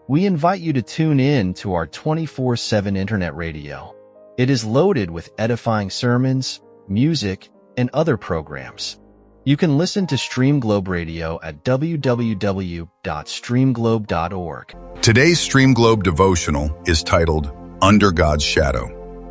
We invite you to tune in to our 24/7 internet radio. It is loaded with edifying sermons, music, and other programs. You can listen to Stream Globe Radio at www.streamglobe.org. Today's Stream Globe devotional is titled, Under God's Shadow.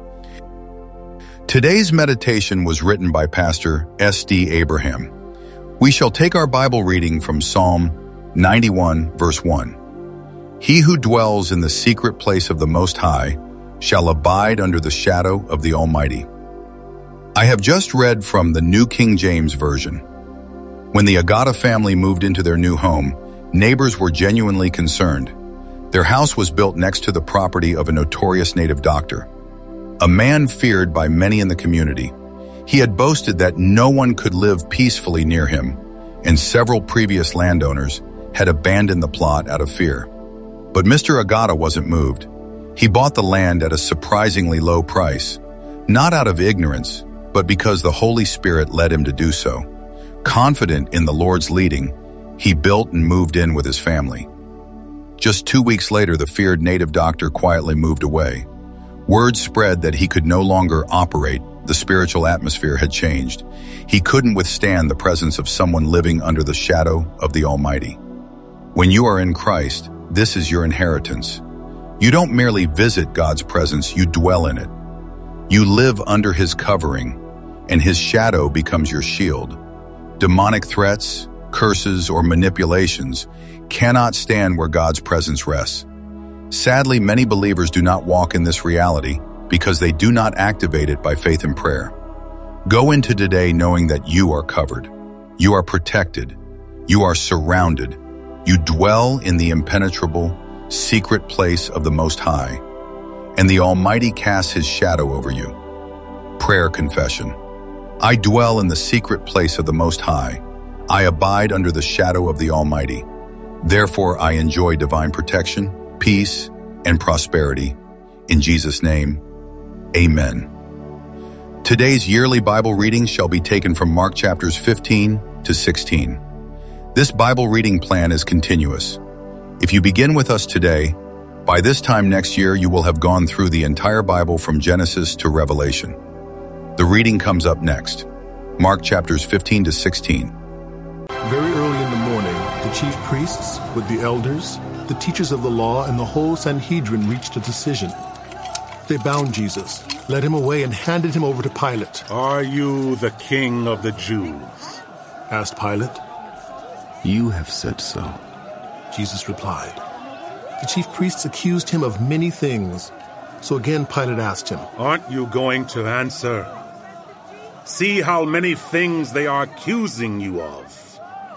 Today's meditation was written by Pastor S.D. Abraham. We shall take our Bible reading from Psalm 91, verse 1. He who dwells in the secret place of the Most High shall abide under the shadow of the Almighty. I have just read from the New King James Version. When the Agata family moved into their new home, neighbors were genuinely concerned. Their house was built next to the property of a notorious native doctor, a man feared by many in the community. He had boasted that no one could live peacefully near him, and several previous landowners had abandoned the plot out of fear. But Mr. Agata wasn't moved. He bought the land at a surprisingly low price, not out of ignorance, but because the Holy Spirit led him to do so. Confident in the Lord's leading, he built and moved in with his family. Just 2 weeks later, the feared native doctor quietly moved away. Word spread that he could no longer operate. The spiritual atmosphere had changed. He couldn't withstand the presence of someone living under the shadow of the Almighty. When you are in Christ, this is your inheritance. You don't merely visit God's presence, you dwell in it. You live under His covering, and His shadow becomes your shield. Demonic threats, curses, or manipulations cannot stand where God's presence rests. Sadly, many believers do not walk in this reality because they do not activate it by faith and prayer. Go into today knowing that you are covered, you are protected, you are surrounded. You dwell in the impenetrable, secret place of the Most High, and the Almighty casts His shadow over you. Prayer confession. I dwell in the secret place of the Most High. I abide under the shadow of the Almighty. Therefore, I enjoy divine protection, peace, and prosperity. In Jesus' name, amen. Today's yearly Bible reading shall be taken from Mark chapters 15 to 16. This Bible reading plan is continuous. If you begin with us today, by this time next year you will have gone through the entire Bible from Genesis to Revelation. The reading comes up next. Mark chapters 15 to 16. Very early in the morning, the chief priests, with the elders, the teachers of the law, and the whole Sanhedrin reached a decision. They bound Jesus, led him away, and handed him over to Pilate. Are you the king of the Jews? Asked Pilate. You have said so. Jesus replied. The chief priests accused him of many things. So again Pilate asked him, Aren't you going to answer? See how many things they are accusing you of.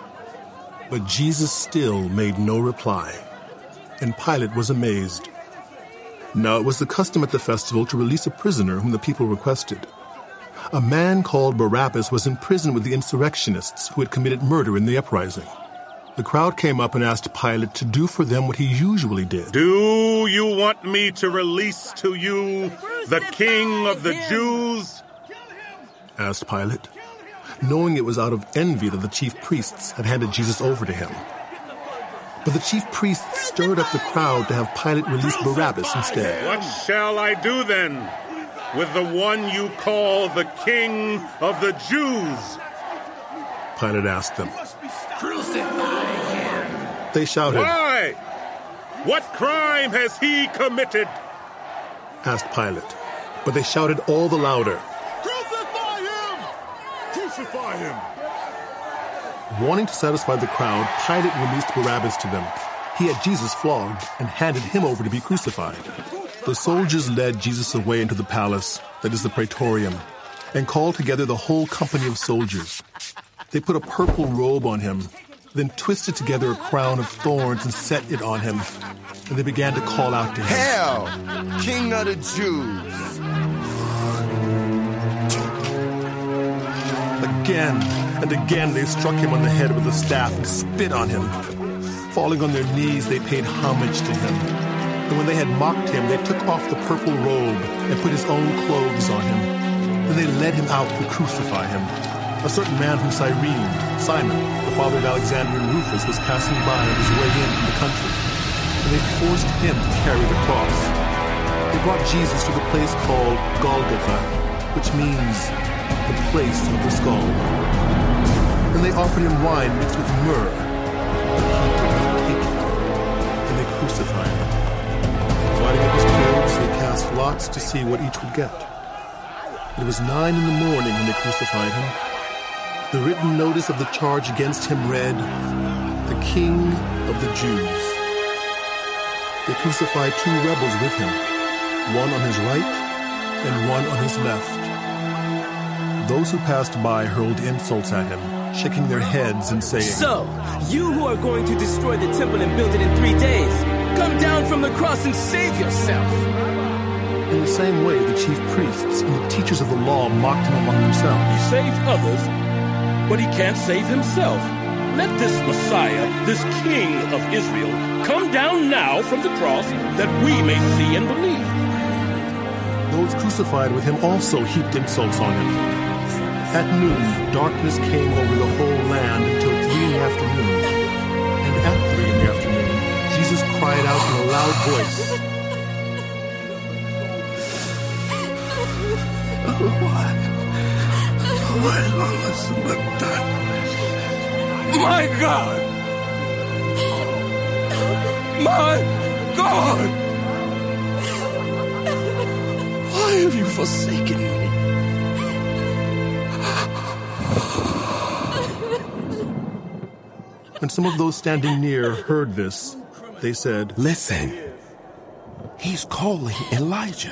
But Jesus still made no reply, and Pilate was amazed. Now it was the custom at the festival to release a prisoner whom the people requested. A man called Barabbas was in prison with the insurrectionists who had committed murder in the uprising. The crowd came up and asked Pilate to do for them what he usually did. Do you want me to release to you the king of the Jews? Asked Pilate, knowing it was out of envy that the chief priests had handed Jesus over to him. But the chief priests stirred up the crowd to have Pilate release Barabbas instead. What shall I do then with the one you call the king of the Jews? Pilate asked them. Crucify him! They shouted. Why? What crime has he committed? Asked Pilate. But they shouted all the louder. Crucify him! Crucify him! Wanting to satisfy the crowd, Pilate released Barabbas to them. He had Jesus flogged and handed him over to be crucified. The soldiers led Jesus away into the palace, that is the Praetorium, and called together the whole company of soldiers. They put a purple robe on him, then twisted together a crown of thorns and set it on him. And they began to call out to him, Hail, King of the Jews! Again and again they struck him on the head with a staff and spit on him. Falling on their knees, they paid homage to him. And when they had mocked him, they took off the purple robe and put his own clothes on him. Then they led him out to crucify him. A certain man from Cyrene, Simon, the father of Alexander and Rufus, was passing by on his way in from the country. and they forced him to carry the cross. They brought Jesus to the place called Golgotha, which means the place of the skull. And they offered him wine mixed with myrrh, but he did not take it. And they crucified him. Dividing up his clothes, they cast lots to see what each would get. It was 9 in the morning when they crucified him. The written notice of the charge against him read, "The King of the Jews." They crucified 2 rebels with him, one on his right and one on his left. Those who passed by hurled insults at him, shaking their heads and saying, "So, you who are going to destroy the temple and build it in 3 days, come down from the cross and save yourself." In the same way, the chief priests and the teachers of the law mocked him among themselves. He saved others, but he can't save himself. Let this Messiah, this King of Israel, come down now from the cross that we may see and believe. Those crucified with him also heaped insults on him. At noon, darkness came over the whole land until 3 in the afternoon. And at 3 in the afternoon, Jesus cried out in a loud voice, Why long has it done? My God! My God! Why have you forsaken me? When some of those standing near heard this, they said, Listen, he's calling Elijah.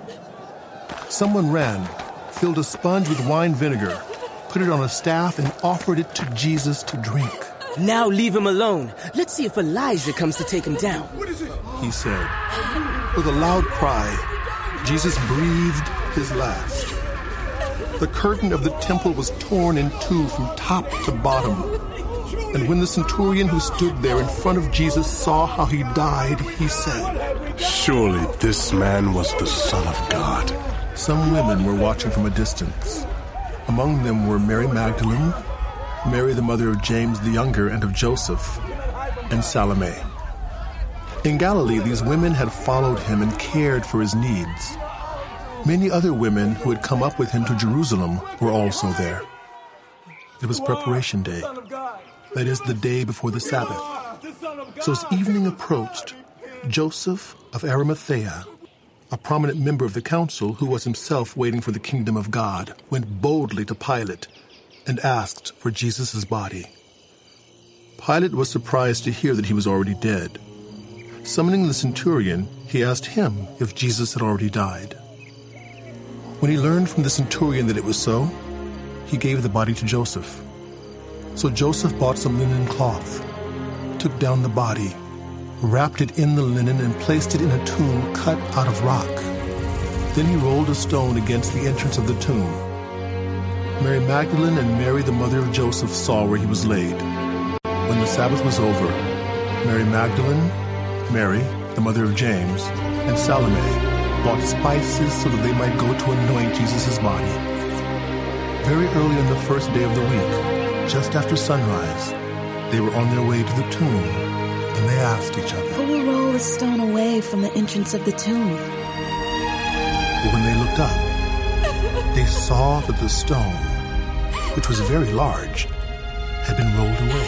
Someone ran, filled a sponge with wine vinegar, put it on a staff, and offered it to Jesus to drink. "Now leave him alone. Let's see if Elijah comes to take him down," he said. With a loud cry, Jesus breathed his last. The curtain of the temple was torn in 2 from top to bottom. And when the centurion who stood there in front of Jesus saw how he died, he said, Surely this man was the Son of God. Some women were watching from a distance. Among them were Mary Magdalene, Mary the mother of James the Younger and of Joseph, and Salome. In Galilee, these women had followed him and cared for his needs. Many other women who had come up with him to Jerusalem were also there. It was preparation day, that is, the day before the Sabbath. So as evening approached, Joseph of Arimathea, a prominent member of the council who was himself waiting for the kingdom of God, went boldly to Pilate and asked for Jesus' body. Pilate was surprised to hear that he was already dead. Summoning the centurion, he asked him if Jesus had already died. When he learned from the centurion that it was so, he gave the body to Joseph. So Joseph bought some linen cloth, took down the body, wrapped it in the linen, and placed it in a tomb cut out of rock. Then he rolled a stone against the entrance of the tomb. Mary Magdalene and Mary the mother of Joseph saw where he was laid. When the Sabbath was over, Mary Magdalene, Mary, the mother of James, and Salome bought spices so that they might go to anoint Jesus' body. Very early on the first day of the week, just after sunrise, they were on their way to the tomb, and they asked each other, "Who will roll the stone away from the entrance of the tomb?" But when they looked up, they saw that the stone, which was very large, had been rolled away.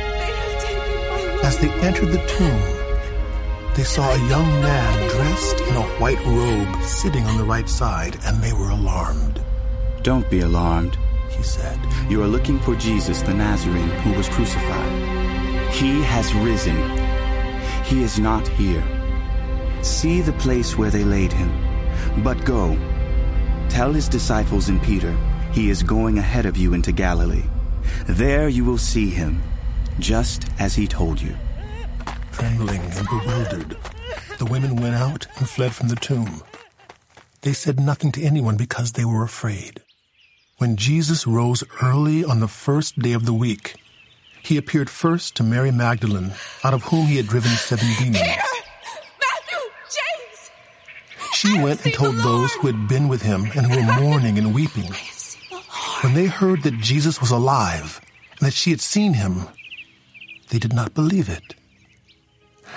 As they entered the tomb, they saw a young man dressed in a white robe sitting on the right side, and they were alarmed. "Don't be alarmed," he said. "You are looking for Jesus the Nazarene who was crucified. He has risen. He is not here. See the place where they laid him. But go, tell his disciples and Peter, he is going ahead of you into Galilee. There you will see him, just as he told you." Trembling and bewildered, the women went out and fled from the tomb. They said nothing to anyone because they were afraid. When Jesus rose early on the first day of the week, he appeared first to Mary Magdalene, out of whom he had driven 7 demons. Matthew, James! She went and told those who had been with him and who were mourning and weeping. When they heard that Jesus was alive and that she had seen him, they did not believe it.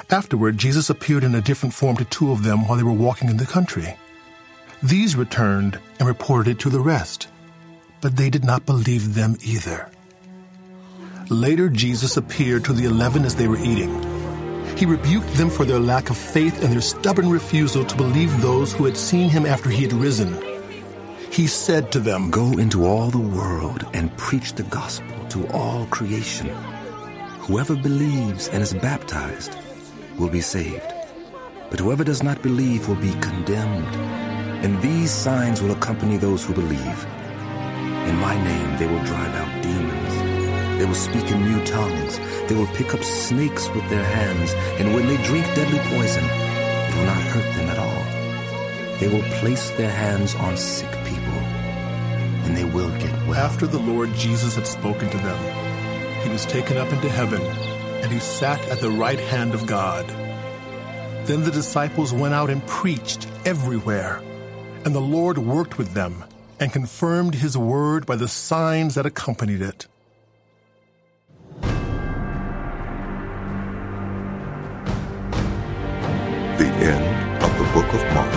Afterward, Jesus appeared in a different form to two of them while they were walking in the country. These returned and reported it to the rest, but they did not believe them either. Later, Jesus appeared to the 11 as they were eating. He rebuked them for their lack of faith and their stubborn refusal to believe those who had seen him after he had risen. He said to them, "Go into all the world and preach the gospel to all creation. Whoever believes and is baptized will be saved, but whoever does not believe will be condemned. And these signs will accompany those who believe. In my name they will drive out demons. They will speak in new tongues. They will pick up snakes with their hands, and when they drink deadly poison, it will not hurt them at all. They will place their hands on sick people, and they will get well." After the Lord Jesus had spoken to them, he was taken up into heaven, and he sat at the right hand of God. Then the disciples went out and preached everywhere, and the Lord worked with them and confirmed his word by the signs that accompanied it. The end of the book of Mark.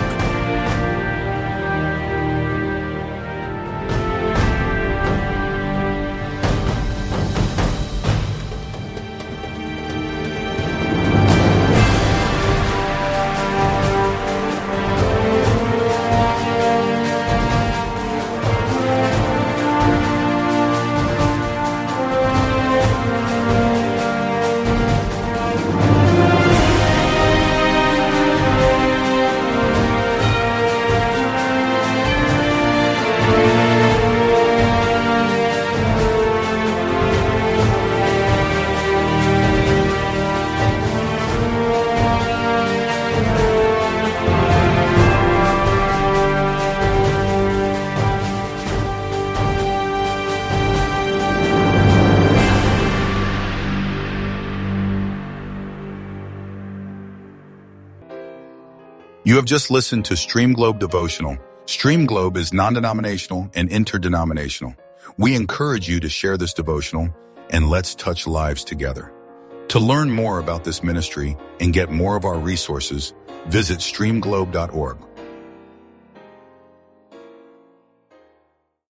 You have just listened to Stream Globe Devotional. Stream Globe is non-denominational and interdenominational. We encourage you to share this devotional and let's touch lives together. To learn more about this ministry and get more of our resources, visit streamglobe.org.